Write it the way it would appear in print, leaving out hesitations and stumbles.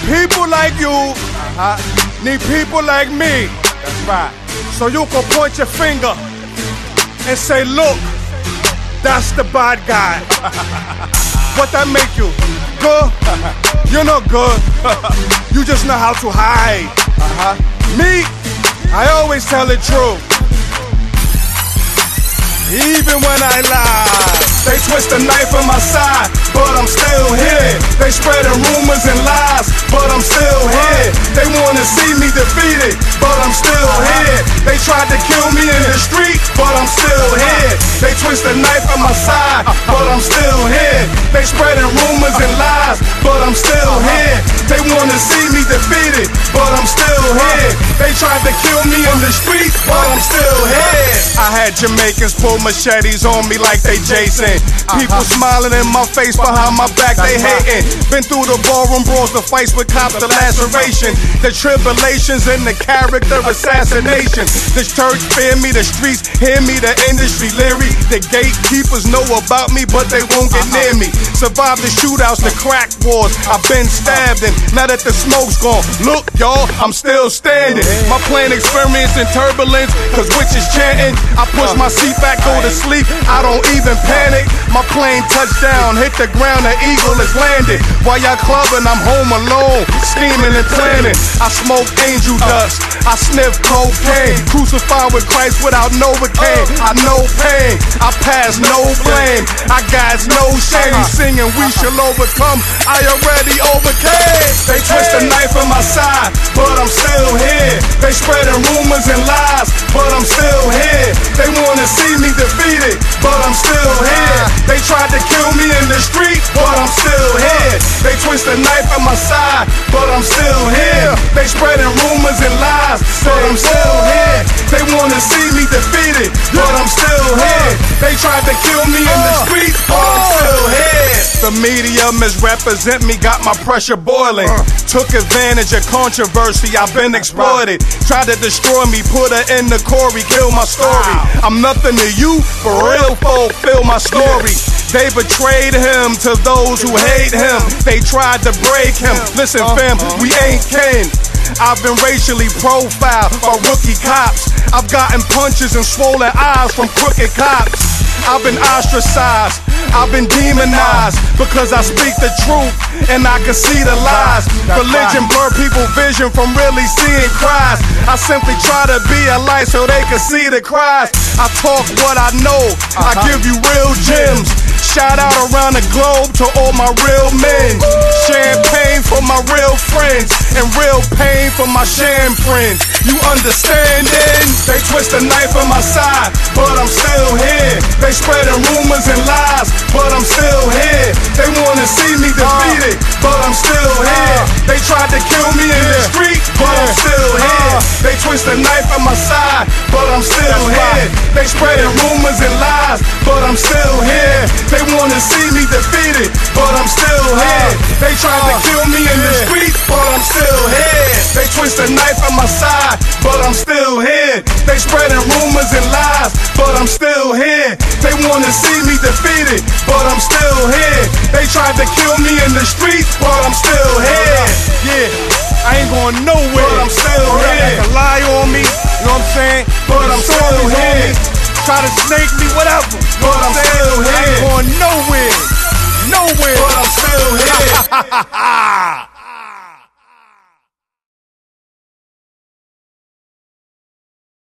people like you, need people like me. That's right. So you can point your finger and say, look, that's the bad guy. What that make you? Good? You're not good. You just know how to hide. Me, I always tell the truth. Even when I lie. They twist a knife on my side, but I'm still here. They spreading rumors and lies, but I'm still here. They wanna see me defeated, but I'm still here. They tried to kill me in the street, but I'm still here. They twist a knife on my side, but I'm still here. They spreading rumors and lies, but I'm still here. They wanna see me defeated, but I'm still here. They tried to kill me in the street, but I'm still here. I had Jamaicans pull machetes on me like they Jason. People smiling in my face, behind my back they hating. Been through the ballroom brawls, the fights with cops, the laceration, the tribulations and the character assassination. The church fear me, the streets hear me, the industry leery. The gatekeepers know about me, but they won't get near me. Survived the shootouts, the crack wars. I've been stabbed, and now that the smoke's gone, look y'all, I'm still standing. My plane experiencing turbulence, cause witches chanting. I push my seat back, go to sleep, I don't even panic. My plane touchdown, hit the ground, the eagle is landed. While y'all clubbing, I'm home alone, scheming and planning. I smoke angel dust, I sniff cocaine. Crucified with Christ without Novocaine. I know pain, I pass no blame. I got no shame, singing we shall overcome, I already overcame. They twist a knife on my side, but I'm still here. They spreading rumors and lies, but I'm still here. They wanna see me defeated, but I'm still here. They tried to kill me in the street, but I'm still here. They twist a knife on my side, but I'm still here. They spreading rumors and lies, but I'm still here. They wanna see me defeated, but I'm still here. They tried to kill me in the street, but I'm still here. The media misrepresent me, got my pressure boiling. Took advantage of controversy, I've been exploited. Tried to destroy me, put her in the Corey, kill my story. I'm nothing to you, for real folk, feel my story. They betrayed him to those who hate him. They tried to break him. Listen fam, we ain't kin. I've been racially profiled by rookie cops. I've gotten punches and swollen eyes from crooked cops. I've been ostracized, I've been demonized, because I speak the truth and I can see the lies. Religion blur people's vision from really seeing cries. I simply try to be a light so they can see the cries. I talk what I know, I give you real gems. Shout out around the globe to all my real men. Champagne for my real friends, and real pain for my sham friends. You understanding? They twist a knife on my side, but I'm still here. They spreading rumors and lies, but I'm still here. They wanna see me defeated, but I'm still here. They tried to kill me in the street, but I'm still here. They twist a knife on my side, but I'm still here. They spreading rumors and lies, but I'm still here. They wanna see me defeated, but I'm still here. They tried to kill me in the street, but I'm still here. They twist a knife on my side, but I'm still here. They spreading rumors and lies, but I'm still here. They wanna see me defeated, but I'm still here. They tried to kill me in the street, but I'm still here. Yeah, I ain't going nowhere, but I'm still here. They can lie on me, you know what I'm saying? But I'm still here. Try to snake me, whatever, but I'm still here. I ain't going nowhere, but I'm still here.